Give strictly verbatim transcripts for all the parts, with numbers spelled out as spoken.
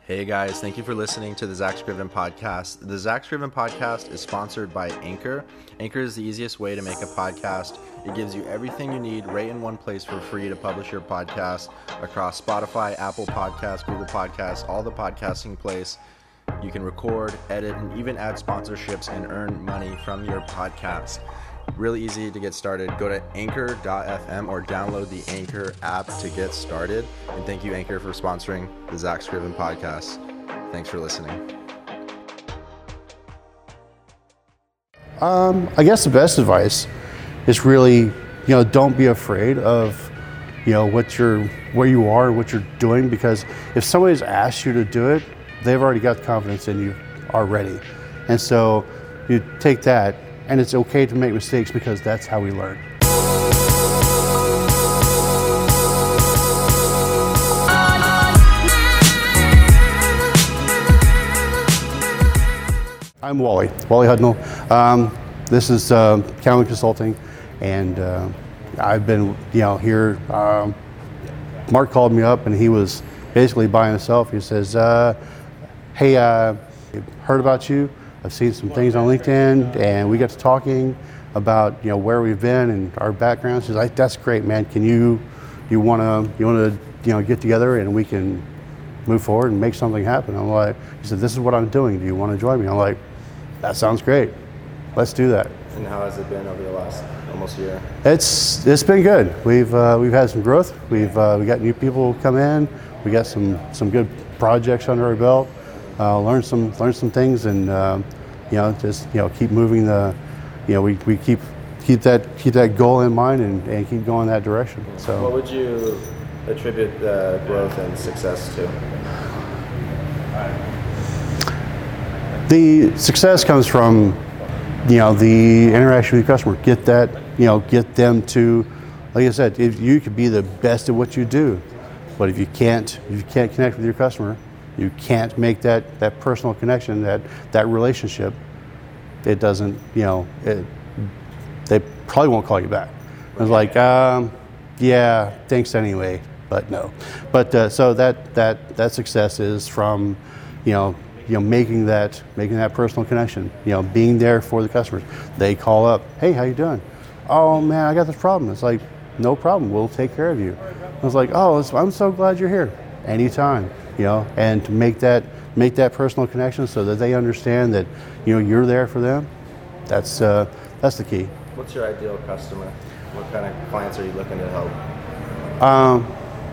Hey guys, thank you for listening to the Zach Scriven podcast. The Zach Scriven podcast is sponsored by Anchor. Anchor is the easiest way to make a podcast. It gives you everything you need right in one place for free to publish your podcast across Spotify, Apple Podcasts, Google Podcasts, all the podcasting place. You can record, edit, and even add sponsorships and earn money from your podcast. Really easy to get started. Go to anchor dot f m or download the Anchor app to get started. And thank you, Anchor, for sponsoring the Zach Scriven podcast. Thanks for listening. Um, I guess the best advice is really, you know, don't be afraid of, you know, what you're, where you are, what you're doing, because if somebody's asked you to do it, they've already got confidence in you already. And so you take that, and it's okay to make mistakes because that's how we learn. I'm Wally, Wally Hudnall. Um, this is uh, Cowan Consulting, and uh, I've been, you know, here. Um, Mark called me up, and he was basically by himself. He says, uh, "Hey, uh, heard about you. I've seen some things on LinkedIn, and we got to talking about, you know, where we've been and our backgrounds." He's like, "That's great, man. Can you, you want to, you want to, you know, get together and we can move forward and make something happen?" I'm like, he said, "This is what I'm doing. Do you want to join me?" I'm like, "That sounds great. Let's do that." And how has it been over the last almost year? It's it's been good. We've uh, we've had some growth. We've uh, we got new people come in. We got some some good projects under our belt. Uh, learn some learn some things, and um, you know, just, you know, keep moving the, you know, we, we keep keep that keep that goal in mind and, and keep going that direction. So, what would you attribute the growth and success to? The success comes from, you know, the interaction with the customer. Get that, you know, get them to, like I said, if you could be the best at what you do, but if you can't, if you can't connect with your customer, you can't make that, that personal connection, that, that relationship, it doesn't, you know, it, they probably won't call you back. I was like, um, yeah, thanks anyway, but no. But uh, so that, that, that success is from, you know, you know, making that, making that personal connection, you know, being there for the customers. They call up, "Hey, how you doing?" "Oh man, I got this problem." It's like, "No problem, we'll take care of you." I was like, "Oh, I'm so glad you're here." Anytime. You know, and to make that make that personal connection so that they understand that, you know, you're there for them. That's uh, that's the key. What's your ideal customer? What kind of clients are you looking to help? Um,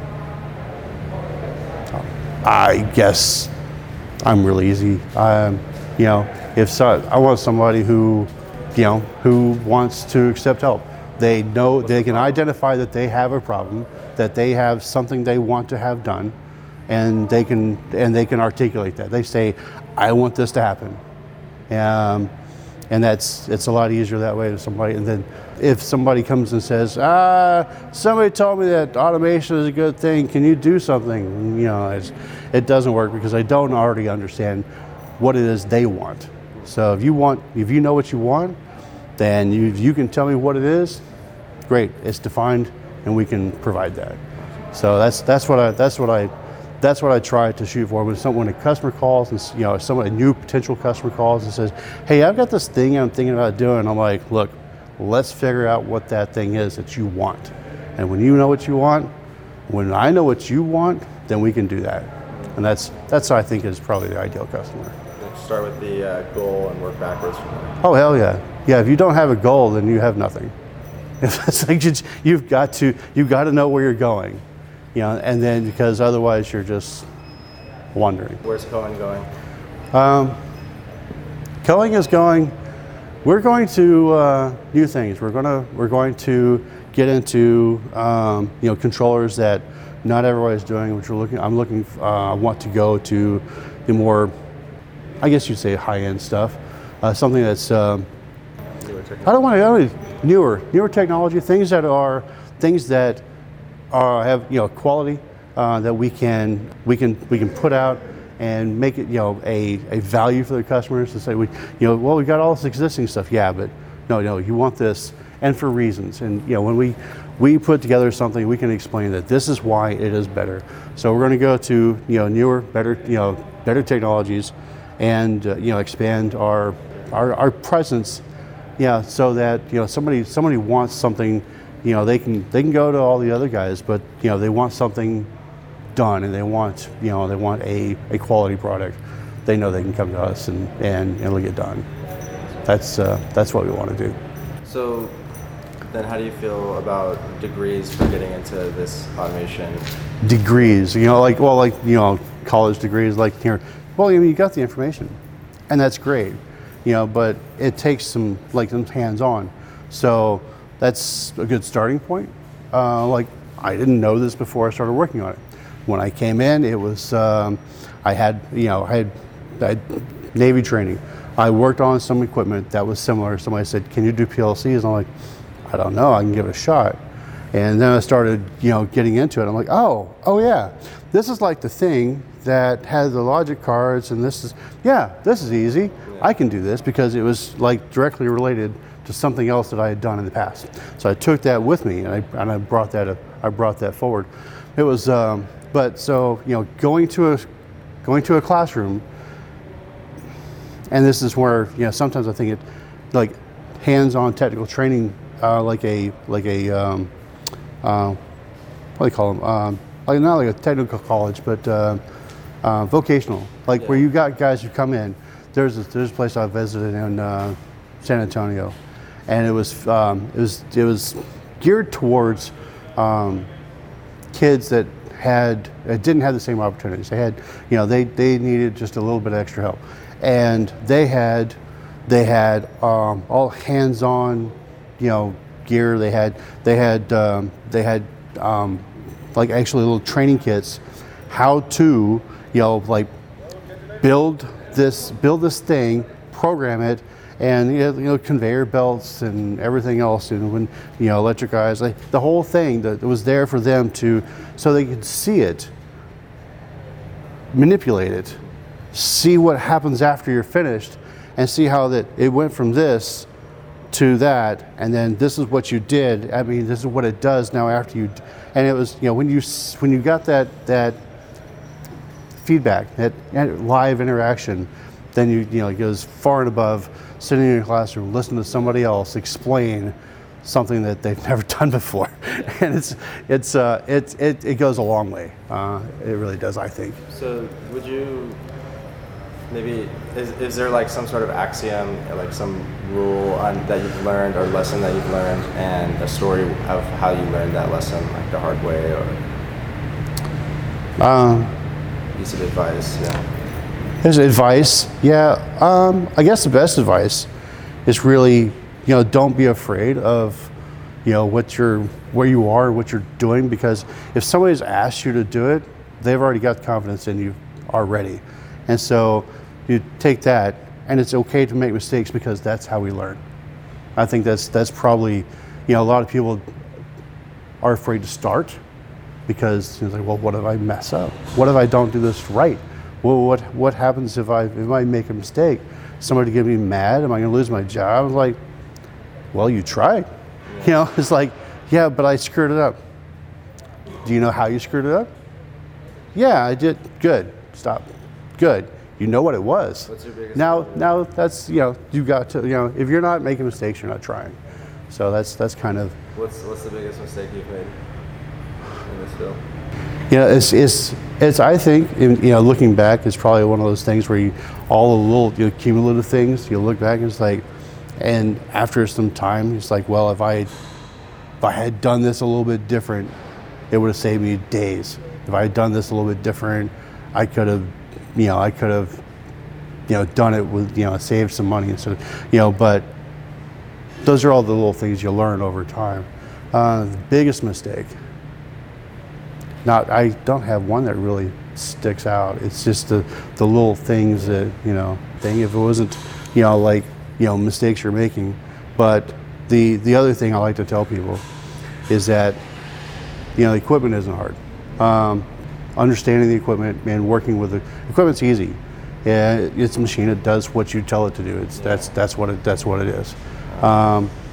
I guess I'm really easy. Um, you know, if so, I want somebody who, you know, who wants to accept help. They know they can identify that they have a problem, that they have something they want to have done. And they can and they can articulate that. They say, "I want this to happen," um, and that's it's a lot easier that way to somebody. And then if somebody comes and says, "Ah, somebody told me that automation is a good thing. Can you do something?" You know, it's, it doesn't work because I don't already understand what it is they want. So if you want, if you know what you want, then you you can tell me what it is. Great, it's defined, and we can provide that. So that's that's what I that's what I. That's what I try to shoot for. When someone, when a customer calls, and you know, someone, a new potential customer calls and says, "Hey, I've got this thing I'm thinking about doing," I'm like, "Look, let's figure out what that thing is that you want. And when you know what you want, when I know what you want, then we can do that." And that's that's I think is probably the ideal customer. Let's start with the uh, goal and work backwards from there. Oh hell yeah, yeah. If you don't have a goal, then you have nothing. It's like you, you've got to you've got to know where you're going. You know, and then because otherwise you're just wandering. Where's Cohen going? Um, Cohen is going. We're going to uh, new things. We're gonna we're going to get into um, you know, controllers that not everybody's doing. Which we're looking. I'm looking. Uh, I want to go to the more, I guess you'd say, high-end stuff. Uh, something that's um, I don't want to really newer newer technology. Things that are things that. Uh, have, you know, quality uh, that we can we can we can put out and make it, you know, a, a value for the customers to say, we you know well, we got all this existing stuff, yeah, but no no you want this, and for reasons. And you know, when we we put together something we can explain that this is why it is better. So we're going to go to you know newer, better you know better technologies, and uh, you know expand our our, our presence, yeah, so that you know somebody somebody wants something, you know they can they can go to all the other guys, but you know they want something done, and they want you know they want a, a quality product. They know they can come to us and, and it'll get done. That's uh, that's what we want to do. So then how do you feel about degrees for getting into this automation? Degrees, you know, like, well, like, you know, college degrees, like here, well, I mean, you got the information, and that's great, you know, but it takes some, like, some hands-on. So that's a good starting point. Uh, like, I didn't know this before I started working on it. When I came in, it was, um, I had, you know, I had, I had Navy training. I worked on some equipment that was similar. Somebody said, can you do P L Cs? And I'm like, I don't know, I can give it a shot. And then I started, you know, getting into it. I'm like, oh, oh yeah, this is like the thing that has the logic cards, and this is, yeah, this is easy. Yeah. I can do this, because it was like directly related to something else that I had done in the past. So I took that with me, and I and I brought that I brought that forward. It was, um, but so you know, going to a going to a classroom, and this is where you know sometimes I think it, like hands-on technical training. Uh, like a like a um, uh, what do you call them? Um, like not like a technical college, but uh, uh, vocational. Like yeah. Where you got guys who come in. There's a, there's a place I visited in uh, San Antonio, and it was um, it was it was geared towards um, kids that had uh, didn't have the same opportunities. They had you know they they needed just a little bit of extra help, and they had they had um, all hands-on. You know, gear. They had, they had, um, they had, um, like actually little training kits, how to, you know, like build this, build this thing, program it, and you know, conveyor belts and everything else, and when you know, electric eyes, like the whole thing that was there for them to, so they could see it, manipulate it, see what happens after you're finished, and see how that it went from this to that, and then this is what you did. I mean, this is what it does now after you. And it was, you know, when you when you got that that feedback, that live interaction, then you you know it goes far and above sitting in your classroom, listening to somebody else explain something that they've never done before, and it's it's uh, it it it goes a long way. Uh, it really does, I think. So, would you? Maybe, is, is there like some sort of axiom, or like some rule on, that you've learned, or lesson that you've learned, and a story of how you learned that lesson, like the hard way, or um, piece of advice? Yeah. There's advice, yeah. Um, I guess the best advice is really, you know, don't be afraid of, you know, what you're, where you are, what you're doing, because if somebody's asked you to do it, they've already got confidence in you already, and so. You take that, and it's okay to make mistakes, because that's how we learn. I think that's that's probably, you know, a lot of people are afraid to start because it's like, well, what if I mess up? What if I don't do this right? Well, what what happens if I if I make a mistake? Somebody get me mad? Am I going to lose my job? I'm like, well, you tried. You know, it's like, yeah, but I screwed it up. Do you know how you screwed it up? Yeah, I did. Good. Stop. Good. You know what it was. What's your biggest now, problem? now that's, you know, you got to, you know, if you're not making mistakes, you're not trying. So that's that's kind of. What's what's the biggest mistake you've made in this field? Yeah, it's it's it's. I think, in, you know, looking back, it's probably one of those things where you, all the little you know, cumulative things, you look back and it's like, and after some time, it's like, well, if I, if I had done this a little bit different, it would have saved me days. If I had done this a little bit different, I could have. You know, I could have, you know, done it with, you know, saved some money instead of, you know, but those are all the little things you learn over time. Uh, the biggest mistake, not, I don't have one that really sticks out. It's just the, the little things that, you know, thing, if it wasn't, you know, like, you know, mistakes you're making. But the, the other thing I like to tell people is that, you know, the equipment isn't hard. Um, understanding the equipment and working with the equipment's easy. Yeah, it's a machine. It does what you tell it to do. It's that's that's what it that's what it is. Um,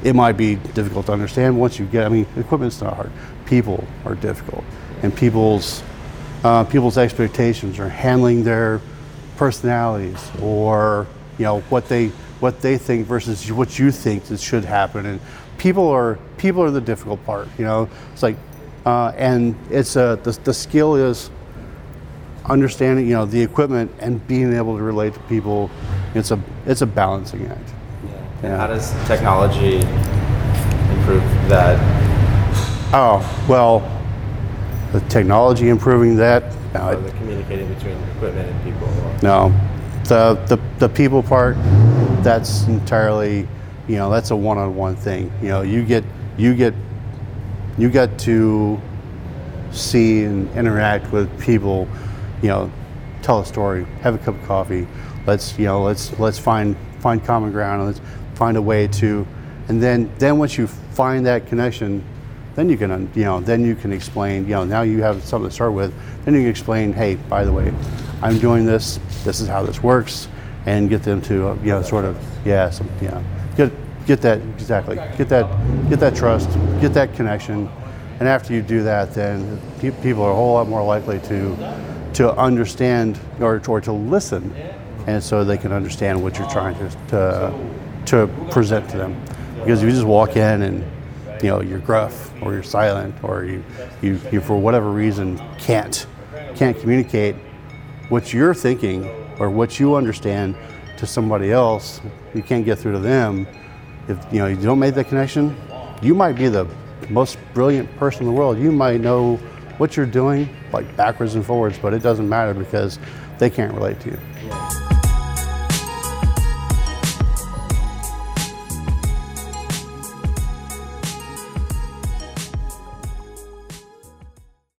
it might be difficult to understand once you get. I mean, equipment's not hard. People are difficult, and people's uh, people's expectations are handling their personalities, or you know what they what they think versus what you think that should happen. And people are people are the difficult part. You know, it's like, uh, and it's a the, the skill is understanding, you know, the equipment and being able to relate to people. It's a it's a balancing act. Yeah. And yeah. How does technology improve that? Oh, well, the technology improving that. Or the communicating between equipment and people. No, the the the people part. That's entirely, you know, that's a one-on-one thing. You know, you get you get you get to see and interact with people. You know, tell a story, have a cup of coffee. Let's, you know, let's let's find find common ground. Let's find a way to, and then then once you find that connection, then you can, you know, then you can explain. You know, now you have something to start with. Then you can explain, hey, by the way, I'm doing this. This is how this works, and get them to, uh, you know, sort of, yeah, some, yeah, get get that exactly, get that get that trust, get that connection, and after you do that, then pe- people are a whole lot more likely to. to understand or, or to listen, and so they can understand what you're trying to, to to present to them. Because if you just walk in and, you know, you're gruff or you're silent or you, you, you for whatever reason can't can't communicate what you're thinking or what you understand to somebody else, you can't get through to them. If you know you don't make that connection, you might be the most brilliant person in the world. You might know what you're doing, like backwards and forwards, but it doesn't matter because they can't relate to you.